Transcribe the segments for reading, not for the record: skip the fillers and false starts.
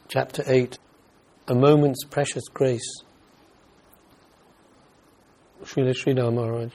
Chapter 8, A Moment's Precious Grace. Srila Sridhar Maharaj.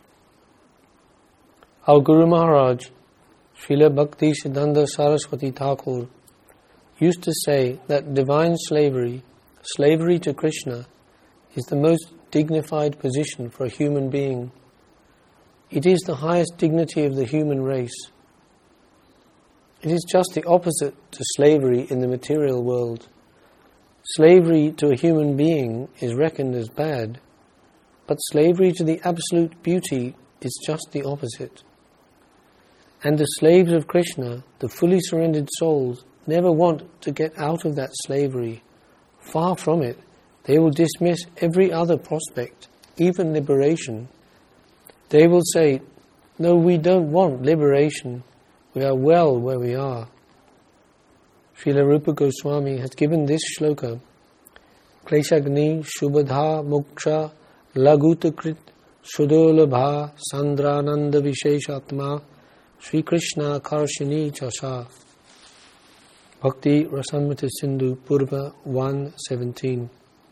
Our Guru Maharaj, Srila Bhakti Siddhanta Saraswati Thakur, used to say that divine slavery to Krishna, is the most dignified position for a human being. It is the highest dignity of the human race. It is just the opposite to slavery in the material world. Slavery to a human being is reckoned as bad, but slavery to the absolute beauty is just the opposite. And the slaves of Krishna, the fully surrendered souls, never want to get out of that slavery. Far from it, they will dismiss every other prospect, even liberation. They will say, "No, we don't want liberation. We are well where we are." Srila Rupa Goswami has given this shloka: Kleshagni Shubhadha Moksha Lagutakrit Sudolabha Sandrananda Visheshatma Sri Krishna Karshini Chasha. Bhakti Rasamrita Sindhu Purva 1:17.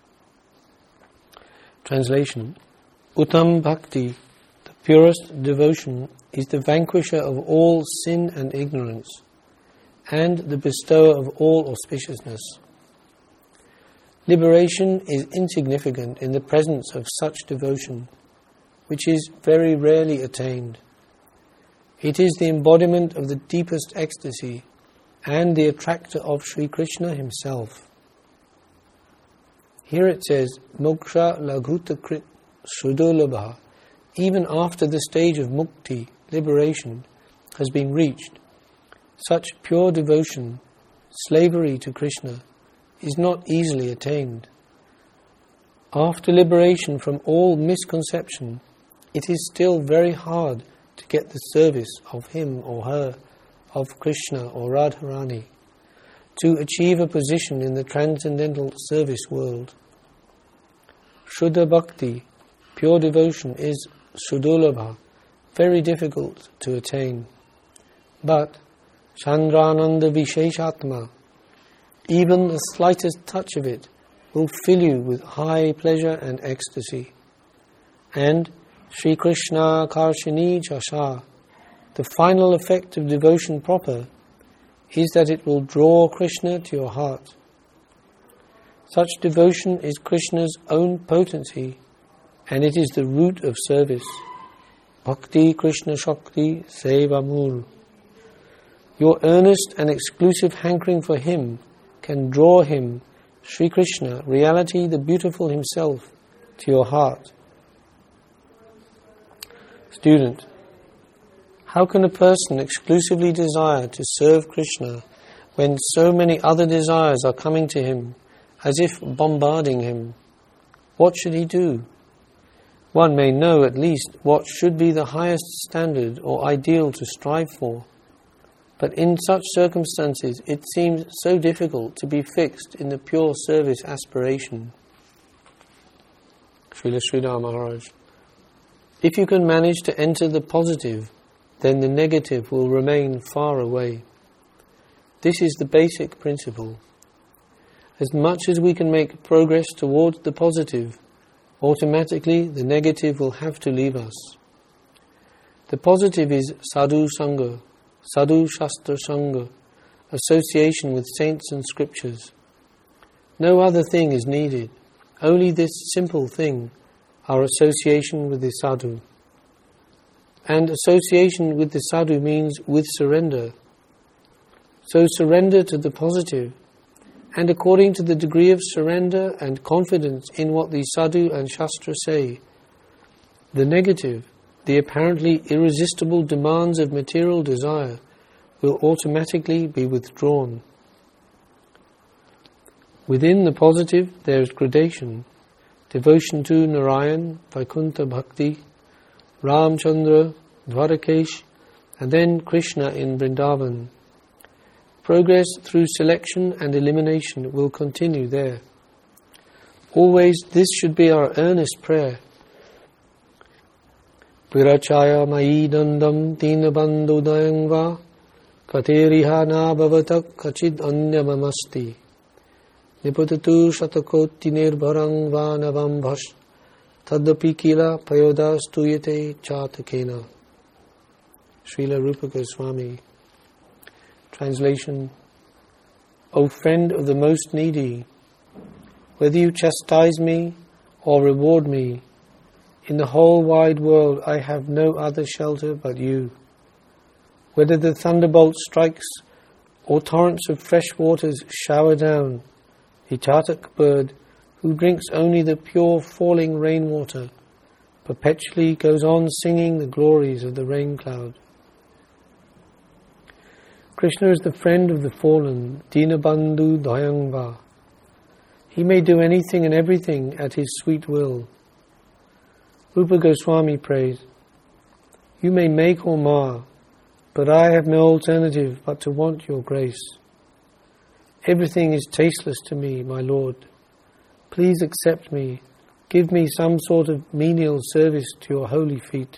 Translation: Uttam Bhakti, the purest devotion, is the vanquisher of all sin and ignorance, and the bestower of all auspiciousness. Liberation is insignificant in the presence of such devotion, which is very rarely attained. It is the embodiment of the deepest ecstasy and the attractor of Sri Krishna himself. Here it says, Moksha Laghutakrit Sudolabha, even after the stage of mukti, liberation, has been reached. Such pure devotion, slavery to Krishna, is not easily attained. After liberation from all misconception, it is still very hard to get the service of him or her, of Krishna or Radharani, to achieve a position in the transcendental service world. Shuddha Bhakti, pure devotion, is Sudolabha, very difficult to attain. But Chandrananda Visheshatma, even the slightest touch of it will fill you with high pleasure and ecstasy. And Sri Krishna Karshini Chasha, the final effect of devotion proper, is that it will draw Krishna to your heart. Such devotion is Krishna's own potency, and it is the root of service. Bhakti Krishna Shakti Seva Mul. Your earnest and exclusive hankering for him can draw him, Sri Krishna, reality the beautiful himself, to your heart. Student, how can a person exclusively desire to serve Krishna when so many other desires are coming to him, as if bombarding him? What should he do? One may know at least what should be the highest standard or ideal to strive for. But in such circumstances, it seems so difficult to be fixed in the pure service aspiration. Srila Sridhar Maharaj. If you can manage to enter the positive, then the negative will remain far away. This is the basic principle. As much as we can make progress towards the positive, automatically the negative will have to leave us. The positive is sadhu sangha, sadhu shastra sangha, association with saints and scriptures. No other thing is needed, only this simple thing, our association with the sadhu. And association with the sadhu means with surrender. So surrender to the positive, and according to the degree of surrender and confidence in what the sadhu and shastra say, the negative, the apparently irresistible demands of material desire, will automatically be withdrawn. Within the positive there is gradation: devotion to Narayan, Vaikuntha Bhakti, Ramchandra, Dwarakesh, and then Krishna in Vrindavan. Progress through selection and elimination will continue there. Always this should be our earnest prayer. Virachaya mayi dandam tina bandudayangva kateriha na bhavatak kachid anyamamasti Niputatu shatakoti nirbharang vanavam bhash tadapi kila payodas tuyate chatakena. Srila Rupa Goswami. Translation: O friend of the most needy, whether you chastise me or reward me, in the whole wide world I have no other shelter but you. Whether the thunderbolt strikes or torrents of fresh waters shower down, the Chatak bird, who drinks only the pure falling rainwater, perpetually goes on singing the glories of the rain cloud. Krishna is the friend of the fallen, Dinabandhu Dayangva. He may do anything and everything at his sweet will. Rupa Goswami prays, You may make or mar, but I have no alternative but to want your grace. Everything is tasteless to me, my Lord. Please accept me. Give me some sort of menial service to your holy feet.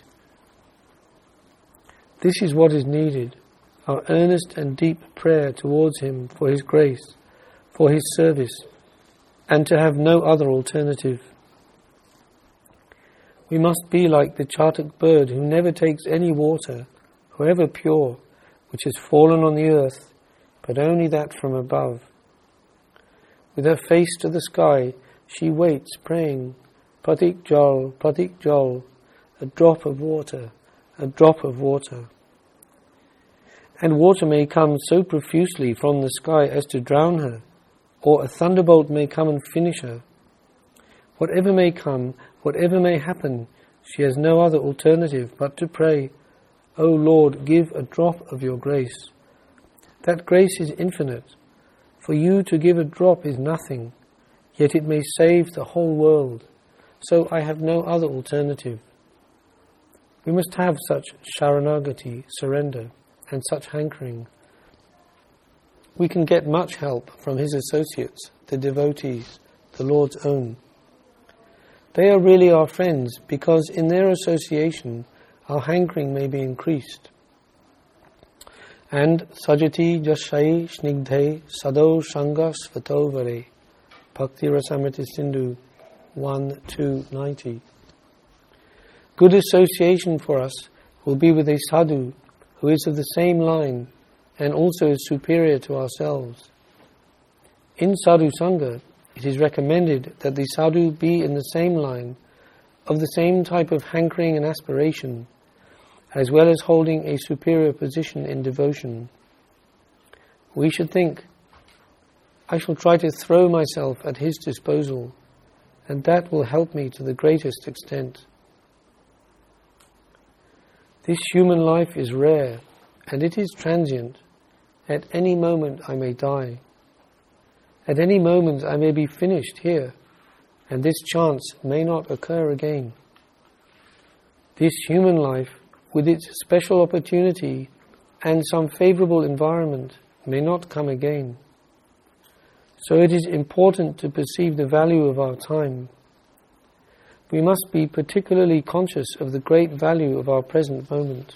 This is what is needed, our earnest and deep prayer towards him for his grace, for his service, and to have no other alternative. We must be like the Chatak bird who never takes any water, however pure, which has fallen on the earth, but only that from above. With her face to the sky, she waits, praying, Patik Jal, a drop of water, a drop of water. And water may come so profusely from the sky as to drown her, or a thunderbolt may come and finish her. Whatever may come, whatever may happen, she has no other alternative but to pray, O Lord, give a drop of your grace. That grace is infinite. For you to give a drop is nothing, yet it may save the whole world. So I have no other alternative. We must have such sharanagati, surrender, and such hankering. We can get much help from his associates, the devotees, the Lord's own. They are really our friends because in their association our hankering may be increased. And sajati jashai snigdhai sado shanga svato vare. Bhakti Rasamrita Sindhu 1-2-90. Good association for us will be with a sadhu who is of the same line and also is superior to ourselves. In sadhu sangha, it is recommended that the sadhu be in the same line, of the same type of hankering and aspiration, as well as holding a superior position in devotion. We should think, I shall try to throw myself at his disposal, and that will help me to the greatest extent. This human life is rare, and it is transient. At any moment I may die. At any moment I may be finished here, and this chance may not occur again. This human life, with its special opportunity and some favorable environment, may not come again. So it is important to perceive the value of our time. We must be particularly conscious of the great value of our present moment.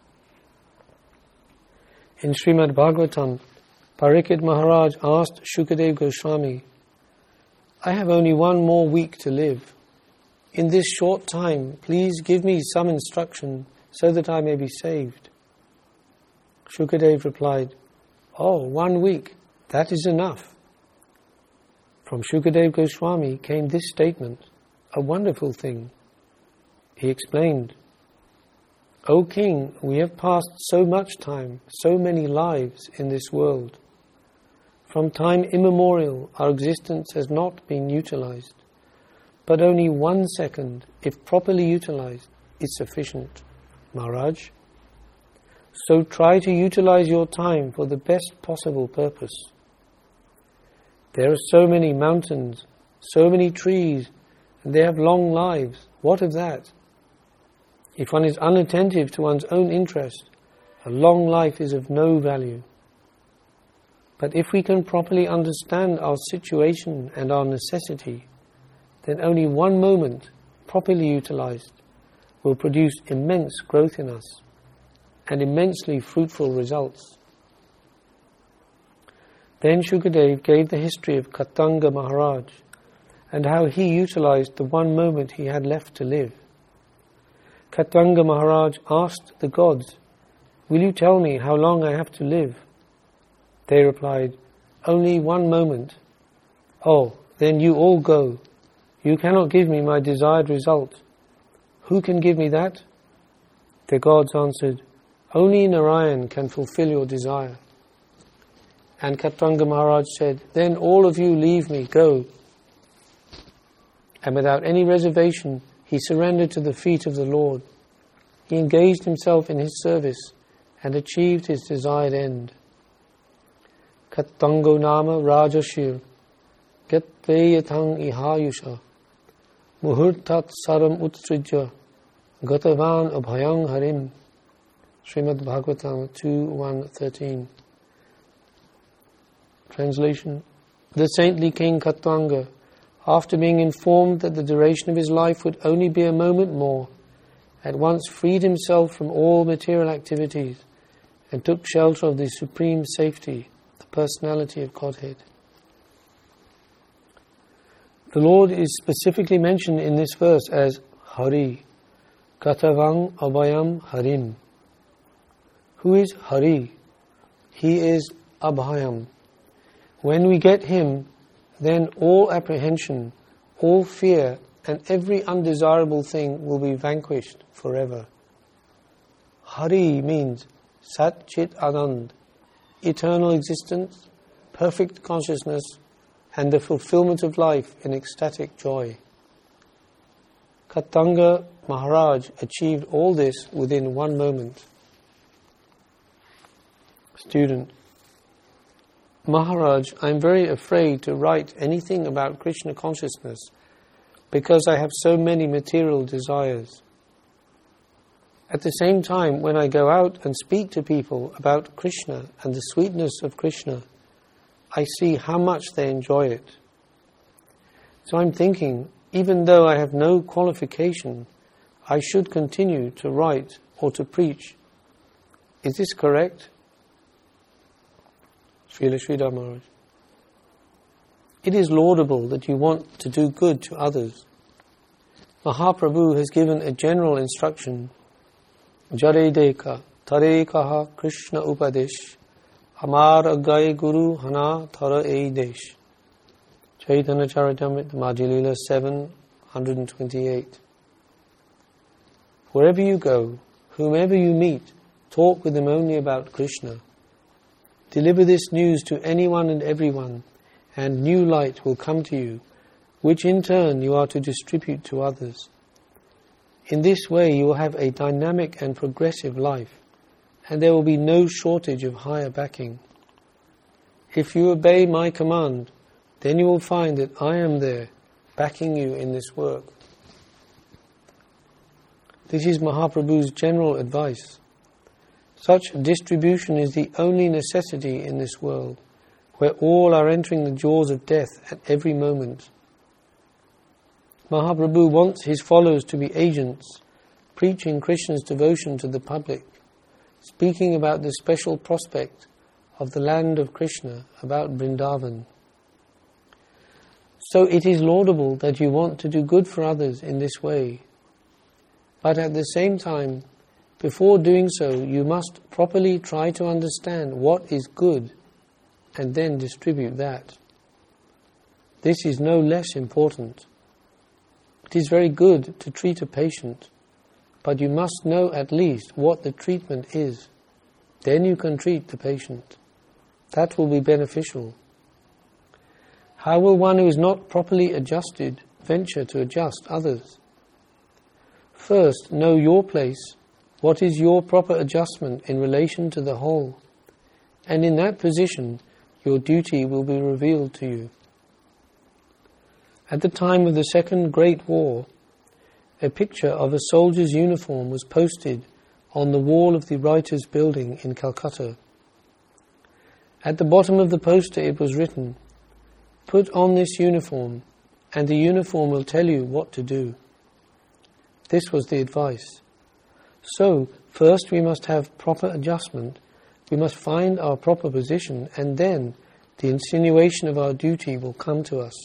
In Srimad Bhagavatam, Parikshit Maharaj asked Shukadev Goswami, I have only one more week to live. In this short time, please give me some instruction so that I may be saved. Shukadev replied, 1 week, that is enough. From Shukadev Goswami came this statement, a wonderful thing. He explained, O King, we have passed so much time, so many lives in this world. From time immemorial, our existence has not been utilized, but only 1 second, if properly utilized, is sufficient. Maharaj, so try to utilize your time for the best possible purpose. There are so many mountains, so many trees, and they have long lives. What of that? If one is unattentive to one's own interest, a long life is of no value. But if we can properly understand our situation and our necessity, then only 1 moment, properly utilized, will produce immense growth in us and immensely fruitful results. Then Shukadev gave the history of Katanga Maharaj and how he utilized the one moment he had left to live. Katanga Maharaj asked the gods, "Will you tell me how long I have to live?" They replied, "Only one moment." "Oh, then you all go. You cannot give me my desired result. Who can give me that?" The gods answered, "Only Narayan can fulfill your desire." And Katanga Maharaj said, "Then all of you leave me, go." And without any reservation, he surrendered to the feet of the Lord. He engaged himself in his service and achieved his desired end. Katango nama rajashir, gatveyathang ihayusha, muhurtat saram utsrijya, gatavan abhayang harim. Srimad Bhagavatam 2.1.13. Translation: The saintly king Katanga, after being informed that the duration of his life would only be a moment more, at once freed himself from all material activities and took shelter of the supreme safety, the personality of Godhead. The Lord is specifically mentioned in this verse as Hari, Katavang Abhayam Harim. Who is Hari? He is Abhayam. When we get him, then all apprehension, all fear, and every undesirable thing will be vanquished forever. Hari means Sat Chit Anand, eternal existence, perfect consciousness, and the fulfillment of life in ecstatic joy. Katanga Maharaj achieved all this within one moment. Student: Maharaj, I am very afraid to write anything about Krishna consciousness because I have so many material desires. At the same time, when I go out and speak to people about Krishna and the sweetness of Krishna, I see how much they enjoy it. So I'm thinking, even though I have no qualification, I should continue to write or to preach. Is this correct? Srila Sridhar Maharaj: It is laudable that you want to do good to others. Mahaprabhu has given a general instruction: Jare deka, tare kaha Krishna upadesh, amar agai guru hana thara ei desh. Chaitanya Charitamrita, Madhya Lila 7:128. Wherever you go, whomever you meet, talk with them only about Krishna. Deliver this news to anyone and everyone, and new light will come to you, which in turn you are to distribute to others. In this way you will have a dynamic and progressive life, and there will be no shortage of higher backing. If you obey my command, then you will find that I am there, backing you in this work. This is Mahaprabhu's general advice. Such distribution is the only necessity in this world, where all are entering the jaws of death at every moment. Mahaprabhu wants his followers to be agents, preaching Krishna's devotion to the public, speaking about the special prospect of the land of Krishna, about Vrindavan. So it is laudable that you want to do good for others in this way, but at the same time, before doing so, you must properly try to understand what is good and then distribute that. This is no less important. It is very good to treat a patient, but you must know at least what the treatment is. Then you can treat the patient. That will be beneficial. How will one who is not properly adjusted venture to adjust others? First, know your place. What is your proper adjustment in relation to the whole? And in that position, your duty will be revealed to you. At the time of the Second Great War, a picture of a soldier's uniform was posted on the wall of the Writers' Building in Calcutta. At the bottom of the poster it was written, "Put on this uniform, and the uniform will tell you what to do." This was the advice. So, first we must have proper adjustment, we must find our proper position, and then, the insinuation of our duty will come to us.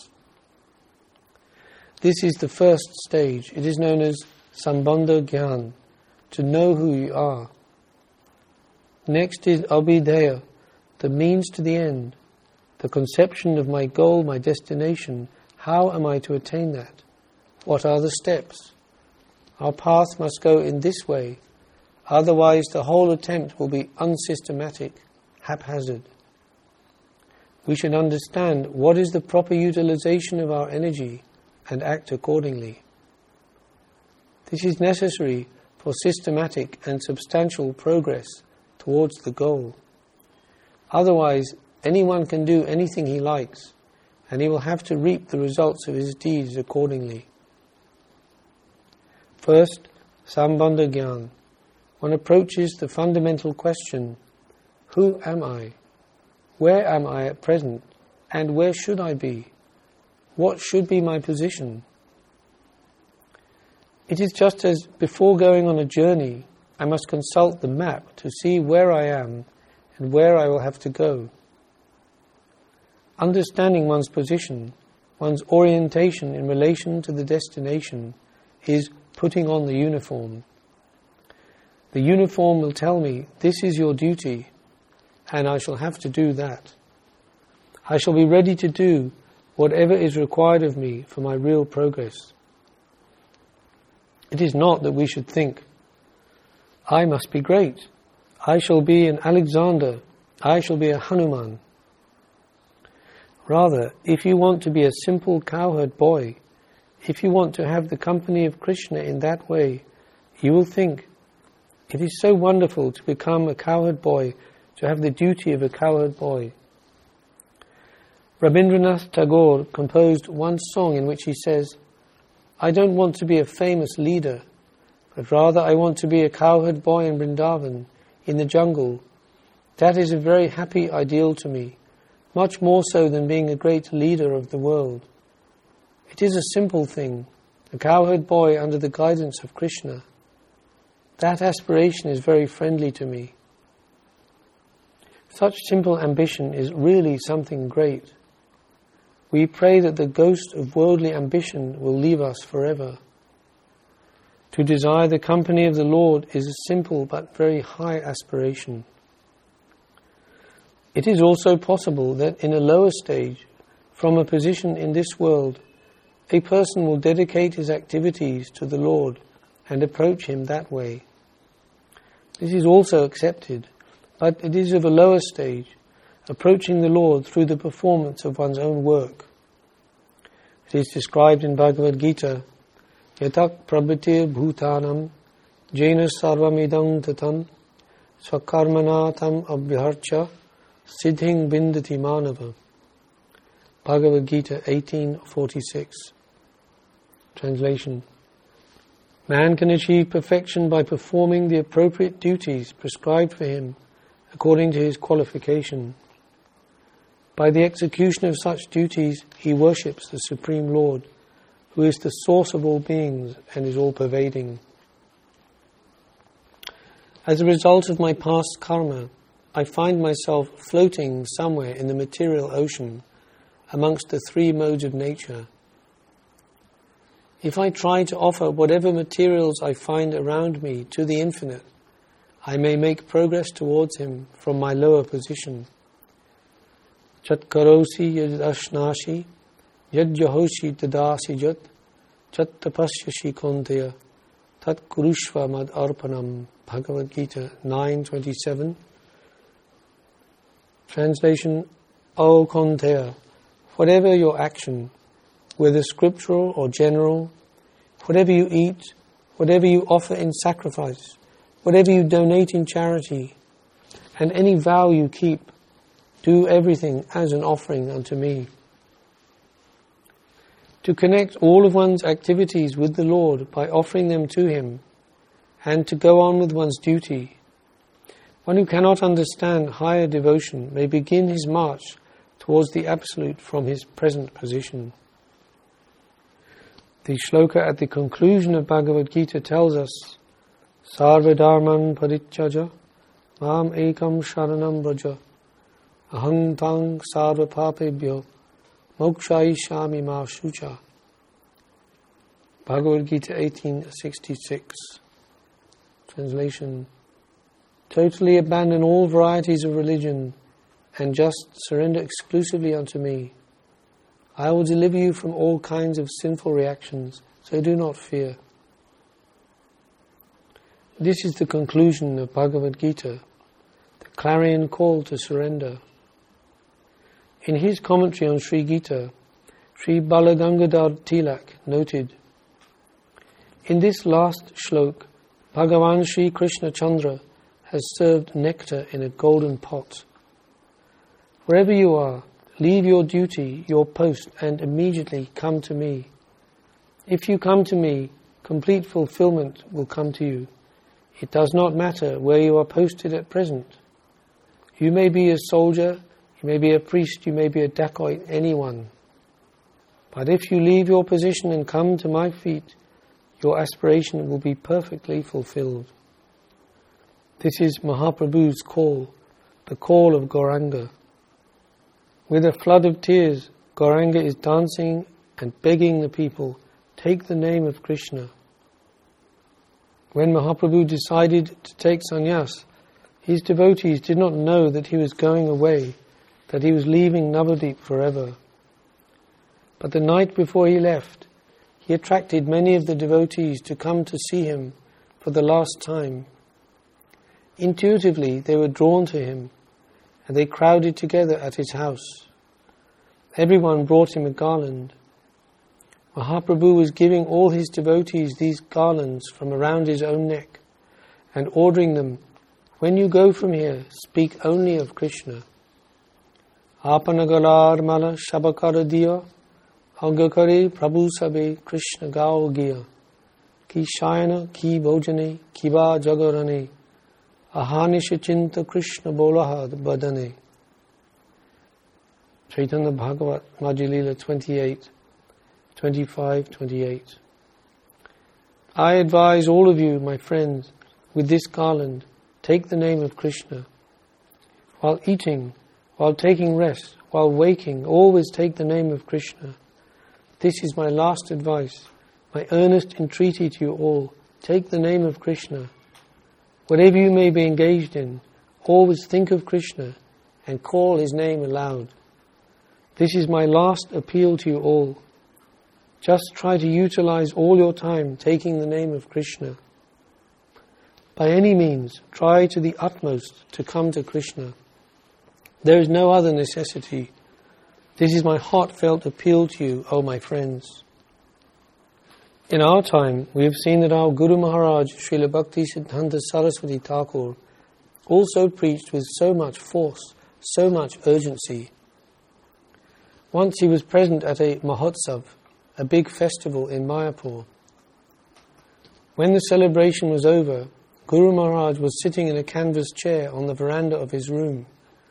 This is the first stage. It is known as Sambandha Gyan, to know who you are. Next is Abhideya, the means to the end, the conception of my goal, my destination. How am I to attain that? What are the steps? Our path must go in this way, otherwise the whole attempt will be unsystematic, haphazard. We should understand what is the proper utilization of our energy and act accordingly. This is necessary for systematic and substantial progress towards the goal. Otherwise, anyone can do anything he likes, and he will have to reap the results of his deeds accordingly. First, Sambandha Gyan. One approaches the fundamental question, who am I? Where am I at present? And where should I be? What should be my position? It is just as before going on a journey, I must consult the map to see where I am and where I will have to go. Understanding one's position, one's orientation in relation to the destination, is putting on the uniform. The uniform will tell me, this is your duty, and I shall have to do that. I shall be ready to do whatever is required of me for my real progress. It is not that we should think, I must be great, I shall be an Alexander, I shall be a Hanuman. Rather, if you want to be a simple cowherd boy, if you want to have the company of Krishna in that way, you will think, it is so wonderful to become a cowherd boy, to have the duty of a cowherd boy. Rabindranath Tagore composed one song in which he says, I don't want to be a famous leader, but rather I want to be a cowherd boy in Vrindavan, in the jungle. That is a very happy ideal to me, much more so than being a great leader of the world. It is a simple thing, a cowherd boy under the guidance of Krishna. That aspiration is very friendly to me. Such simple ambition is really something great. We pray that the ghost of worldly ambition will leave us forever. To desire the company of the Lord is a simple but very high aspiration. It is also possible that in a lower stage, from a position in this world, a person will dedicate his activities to the Lord and approach Him that way. This is also accepted, but it is of a lower stage, approaching the Lord through the performance of one's own work. It is described in Bhagavad Gita, Yatak prabhatir bhutanam jena sarvamidam tatam swakarmanatam abhyarcha siddhing bindati manava. Bhagavad Gita 18:46. Translation. Man can achieve perfection by performing the appropriate duties prescribed for him according to his qualification. By the execution of such duties, he worships the Supreme Lord, who is the source of all beings and is all-pervading. As a result of my past karma, I find myself floating somewhere in the material ocean amongst the three modes of nature. If I try to offer whatever materials I find around me to the infinite, I may make progress towards Him from my lower position. Chat karosi yad ashnashi, yad jahoshi tadasi jat, chat tapasyashi konteya, tat kurushva mad arpanam. Bhagavad Gita 9:27. Translation, O Konteya, whatever your action, whether scriptural or general, whatever you eat, whatever you offer in sacrifice, whatever you donate in charity, and any vow you keep, do everything as an offering unto me. To connect all of one's activities with the Lord by offering them to Him, and to go on with one's duty. One who cannot understand higher devotion may begin his march towards the Absolute from his present position. The shloka at the conclusion of Bhagavad Gita tells us, Sarva dharman parityaja mam ekam sharanam braja aham tang sarva papebhyo mokshayishami ma shucha. Bhagavad Gita 18:66. Translation: totally abandon all varieties of religion and just surrender exclusively unto me. I will deliver you from all kinds of sinful reactions, so do not fear. This is the conclusion of Bhagavad Gita, the clarion call to surrender. In his commentary on Sri Gita, Sri Balagangadhar Tilak noted, in this last shlok, Bhagavan Sri Krishna Chandra has served nectar in a golden pot. Wherever you are, leave your duty, your post, and immediately come to me. If you come to me, complete fulfillment will come to you. It does not matter where you are posted at present. You may be a soldier, you may be a priest, you may be a dacoit, anyone. But if you leave your position and come to my feet, your aspiration will be perfectly fulfilled. This is Mahaprabhu's call, the call of Gauranga. With a flood of tears, Gauranga is dancing and begging the people, take the name of Krishna. When Mahaprabhu decided to take sannyas, his devotees did not know that he was going away, that he was leaving Navadvip forever. But the night before he left, he attracted many of the devotees to come to see him for the last time. Intuitively, they were drawn to him, and they crowded together at his house. Everyone brought him a garland. Mahaprabhu was giving all his devotees these garlands from around his own neck, and ordering them, when you go from here, speak only of Krishna. Apanagalar mala shabakara diya, Angakare Prabhu Sabe Krishna Gao Giya, Ki Shayana, Ki Bhojane, Kiba Jagarane, Ahanisha Chinta Krishna Bolaha Badane. Chaitanya Bhagavat, Madhya Lila 28, 25, 28. I advise all of you, my friends, with this garland, take the name of Krishna. While eating, while taking rest, while waking, always take the name of Krishna. This is my last advice, my earnest entreaty to you all. Take the name of Krishna. Whatever you may be engaged in, always think of Krishna and call his name aloud. This is my last appeal to you all. Just try to utilize all your time taking the name of Krishna. By any means, try to the utmost to come to Krishna. There is no other necessity. This is my heartfelt appeal to you, O my friends. In our time, we have seen that our Guru Maharaj, Srila Bhakti Siddhanta Saraswati Thakur, also preached with so much force, so much urgency. Once he was present at a Mahotsav, a big festival in Mayapur. When the celebration was over, Guru Maharaj was sitting in a canvas chair on the veranda of his room.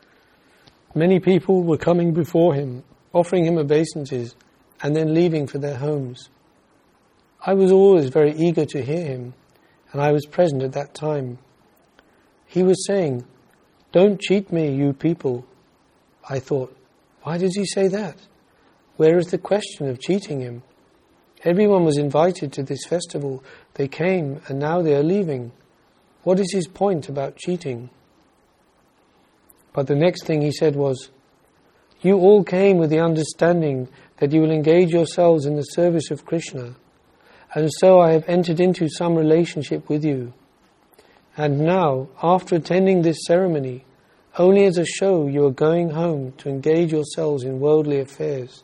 Many people were coming before him, offering him obeisances, and then leaving for their homes. I was always very eager to hear him, and I was present at that time. He was saying, "Don't cheat me, you people." I thought, why does he say that? Where is the question of cheating him? Everyone was invited to this festival. They came, and now they are leaving. What is his point about cheating? But the next thing he said was, you all came with the understanding that you will engage yourselves in the service of Krishna, and so I have entered into some relationship with you. And now, after attending this ceremony, only as a show you are going home to engage yourselves in worldly affairs.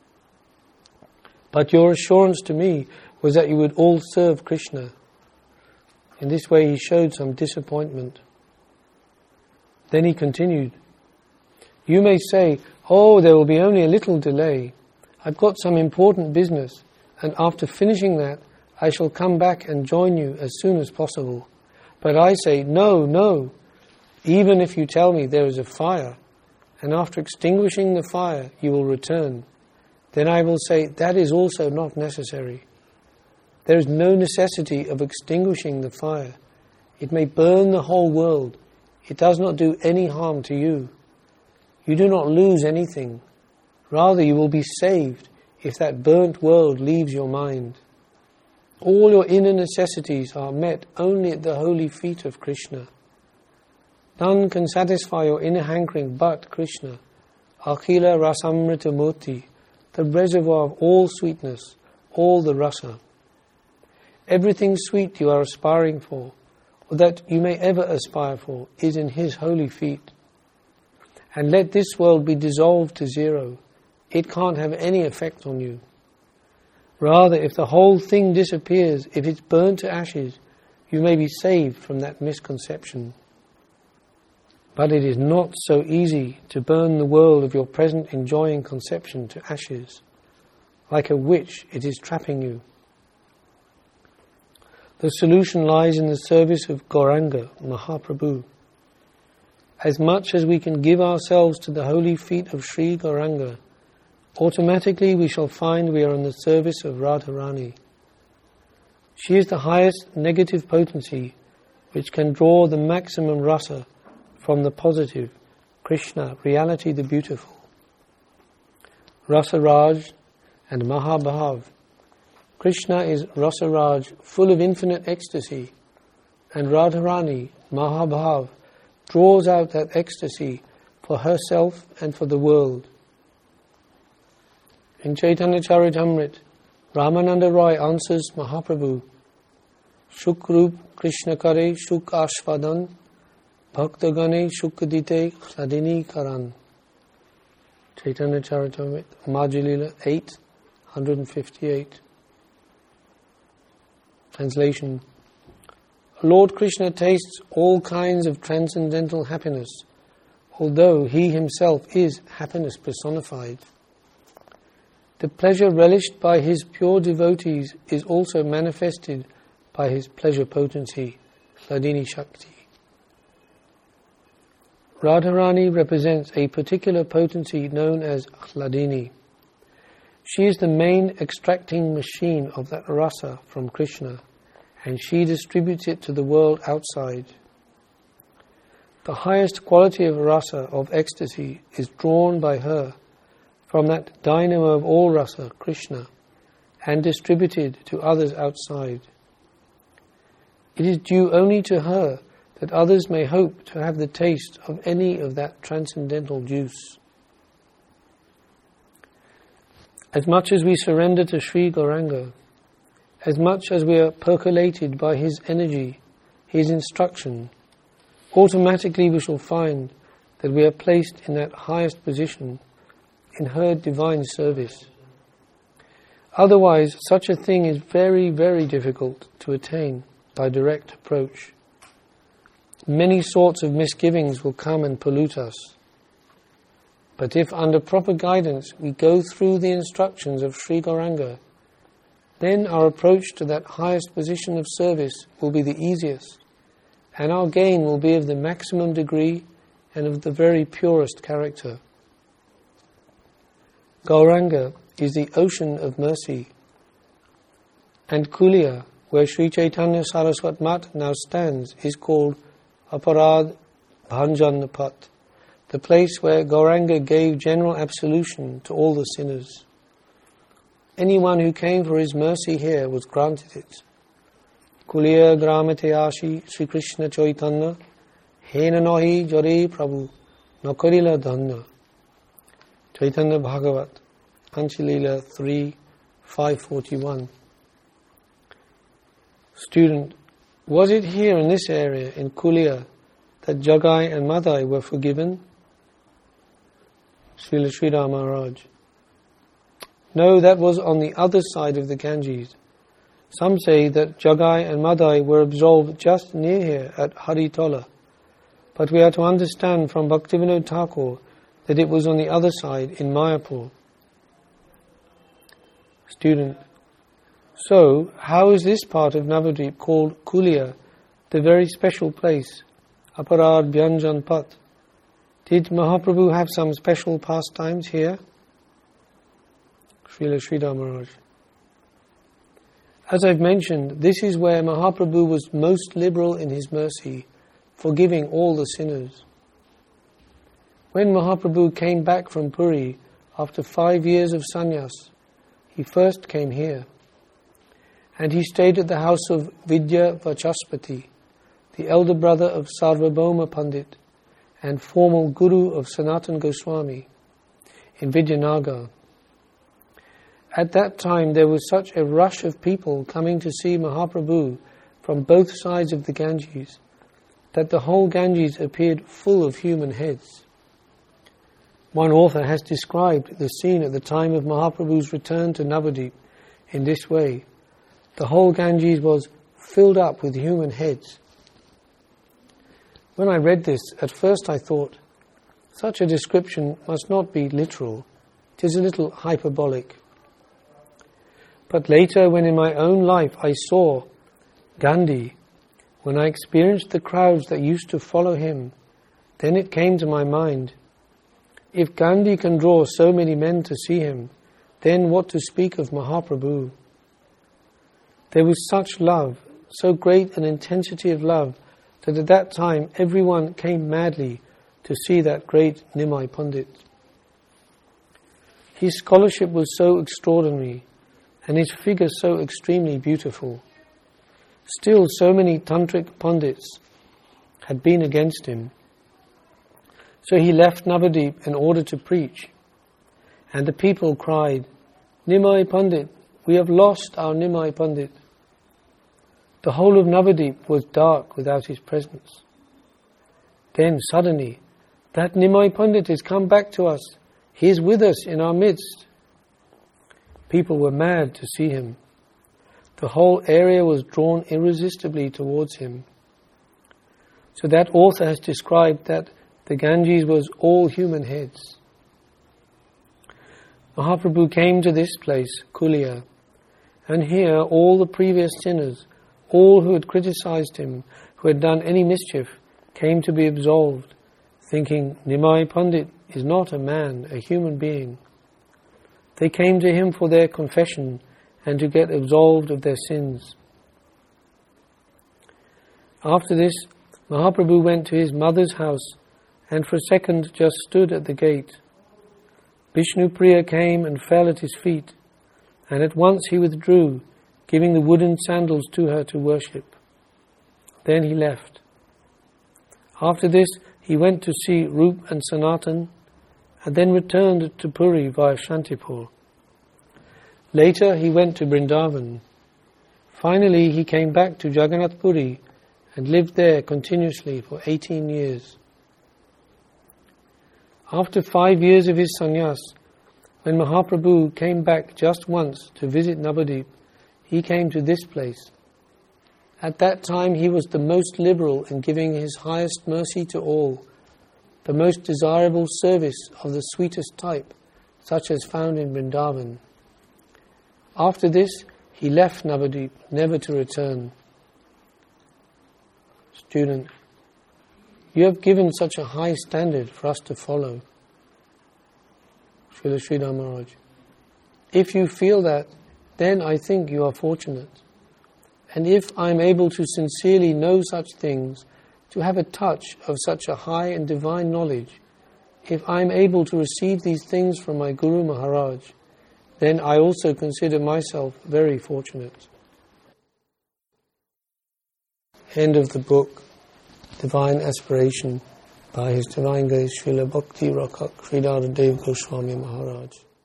But your assurance to me was that you would all serve Krishna. In this way he showed some disappointment. Then he continued, you may say, oh, there will be only a little delay. I've got some important business, and after finishing that, I shall come back and join you as soon as possible. But I say, no. Even if you tell me there is a fire, and after extinguishing the fire you will return, then I will say that is also not necessary. There is no necessity of extinguishing the fire. It may burn the whole world. It does not do any harm to you. You do not lose anything. Rather, you will be saved if that burnt world leaves your mind. All your inner necessities are met only at the holy feet of Krishna. None can satisfy your inner hankering but Krishna, Akhila Rasamrita Murti, the reservoir of all sweetness, all the rasa. Everything sweet you are aspiring for, or that you may ever aspire for, is in His holy feet. And let this world be dissolved to zero. It can't have any effect on you. Rather, if the whole thing disappears, if it's burned to ashes, you may be saved from that misconception. But it is not so easy to burn the world of your present enjoying conception to ashes. Like a witch, it is trapping you. The solution lies in the service of Gauranga, Mahaprabhu. As much as we can give ourselves to the holy feet of Sri Gauranga, automatically we shall find we are in the service of Radharani. She is the highest negative potency which can draw the maximum rasa from the positive, Krishna, reality the beautiful. Rasaraj and Mahabhav. Krishna is Rasaraj, full of infinite ecstasy, and Radharani, Mahabhav, draws out that ecstasy for herself and for the world. In Chaitanya Charitamrita, Ramananda Roy answers Mahaprabhu, Shuk Rup Krishna Kare Shuk Ashvadan Bhaktagane Shuk Dite Khladini Karan. Chaitanya Charitamrita, Madhya-lila 8, 158. Translation. Lord Krishna tastes all kinds of transcendental happiness, although He Himself is happiness personified. The pleasure relished by His pure devotees is also manifested by His pleasure potency, Hladini Shakti. Radharani represents a particular potency known as Hladini. She is the main extracting machine of that rasa from Krishna, and she distributes it to the world outside. The highest quality of rasa, of ecstasy, is drawn by her from that dynamo of all rasa, Krishna, and distributed to others outside. It is due only to her that others may hope to have the taste of any of that transcendental juice. As much as we surrender to Sri Gauranga, as much as we are percolated by His energy, His instruction, automatically we shall find that we are placed in that highest position in her divine service. Otherwise, such a thing is very, very difficult to attain by direct approach. Many sorts of misgivings will come and pollute us. But if under proper guidance we go through the instructions of Sri Gauranga, then our approach to that highest position of service will be the easiest, and our gain will be of the maximum degree and of the very purest character. Gauranga is the ocean of mercy, and Kulia, where Sri Chaitanya Saraswat Mat now stands, is called Aparad Bhanjan Pat, the place where Gauranga gave general absolution to all the sinners. Anyone who came for his mercy here was granted it. Kuliya Gramate Ashi Sri Krishna Chaitanya Hena Nahi Jare Prabhu Nakarila Dhanna. Chaitanya Bhagavat, Panchilila 3, 541. Student, was it here in this area, in Kulia, that Jagai and Madai were forgiven? Srila Sridhar Maharaj. No, that was on the other side of the Ganges. Some say that Jagai and Madai were absolved just near here at Haritola, but we are to understand from Bhaktivinoda Thakur that it was on the other side in Mayapur. Student, so how is this part of Navadvip called Kulia, the very special place, Aparad Bhanjan Pat? Did Mahaprabhu have some special pastimes here? Srila Sridhar Maharaj. As I've mentioned, this is where Mahaprabhu was most liberal in his mercy, forgiving all the sinners. When Mahaprabhu came back from Puri after 5 years of sannyas, he first came here. And he stayed at the house of Vidya Vachaspati, the elder brother of Sarvabhauma Pandit and formal guru of Sanatana Goswami, in Vidyanagar. At that time there was such a rush of people coming to see Mahaprabhu from both sides of the Ganges that the whole Ganges appeared full of human heads. One author has described the scene at the time of Mahaprabhu's return to Navadip in this way. The whole Ganges was filled up with human heads. When I read this, at first I thought, such a description must not be literal. It is a little hyperbolic. But later, when in my own life I saw Gandhi, when I experienced the crowds that used to follow him, then it came to my mind, if Gandhi can draw so many men to see him, then what to speak of Mahaprabhu? There was such love, so great an intensity of love, that at that time everyone came madly to see that great Nimai Pandit. His scholarship was so extraordinary, and his figure so extremely beautiful. Still, so many tantric pandits had been against him. So he left Navadip in order to preach, and the people cried, "Nimai Pandit, we have lost our Nimai Pandit." The whole of Navadip was dark without his presence. Then suddenly, that Nimai Pandit has come back to us. He is with us in our midst. People were mad to see him. The whole area was drawn irresistibly towards him. So that author has described that the Ganges was all human heads. Mahaprabhu came to this place, Kulia, and here all the previous sinners, all who had criticized him, who had done any mischief, came to be absolved, thinking Nimai Pandit is not a man, a human being. They came to him for their confession and to get absolved of their sins. After this, Mahaprabhu went to his mother's house and for a second just stood at the gate. Vishnupriya came and fell at his feet, and at once he withdrew, giving the wooden sandals to her to worship. Then he left. After this, he went to see Rup and Sanatan, and then returned to Puri via Shantipur. Later, he went to Vrindavan. Finally, he came back to Jagannath Puri and lived there continuously for 18 years. After 5 years of his sannyas, when Mahaprabhu came back just once to visit Navadip, he came to this place. At that time he was the most liberal in giving his highest mercy to all, the most desirable service of the sweetest type, such as found in Vrindavan. After this, he left Navadip, never to return. Student, you have given such a high standard for us to follow. Srila Sridhar Maharaj. If you feel that, then I think you are fortunate. And if I am able to sincerely know such things, to have a touch of such a high and divine knowledge, if I am able to receive these things from my Guru Maharaj, then I also consider myself very fortunate. End of the book, Divine Aspiration, by His Divine Grace Srila Bhakti Rakak Sridhar Dev Goswami Maharaj.